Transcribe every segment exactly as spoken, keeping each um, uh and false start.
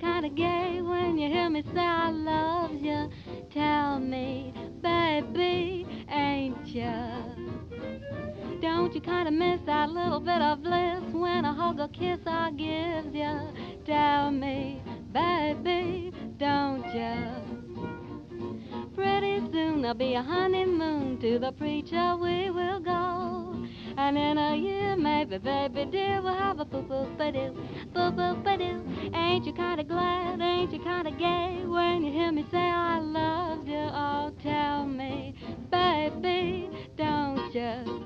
kinda gay when you hear me say I love you? Tell me, baby, ain't you? Don't you kinda miss that little bit of bliss when a hug or kiss I give you? Tell me, baby, don't you? Pretty soon there'll be a honeymoon. To the preacher we will go. And in a year, maybe, baby dear, we'll have a boo-boo-ba-doo, boo-boo-ba-doo. Ain't you kinda glad, ain't you kinda gay when you hear me say I love you? Oh, tell me, baby, don't you?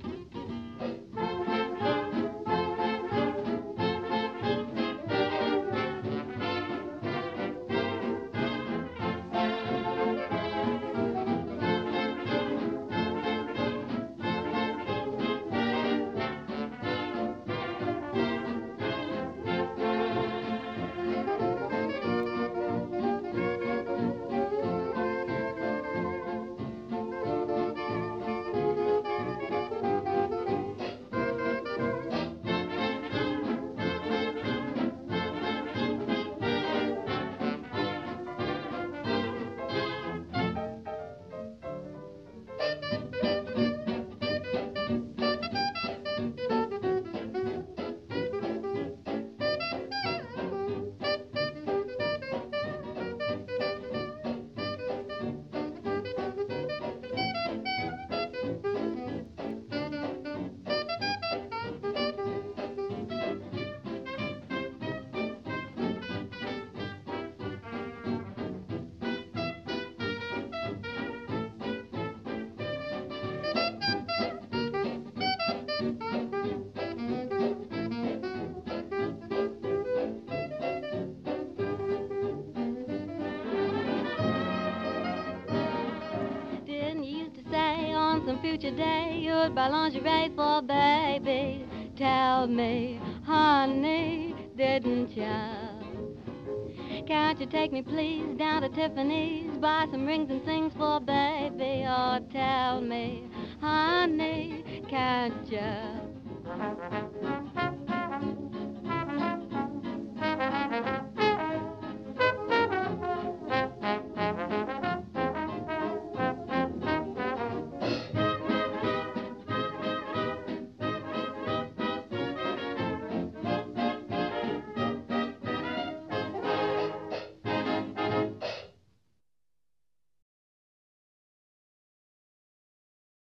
Didn't you used to say on some future day you'd buy lingerie for baby? Tell me, honey, didn't ya? Can't you take me please down to Tiffany's, buy some rings and things for baby? Oh, tell me, honey, can't ya?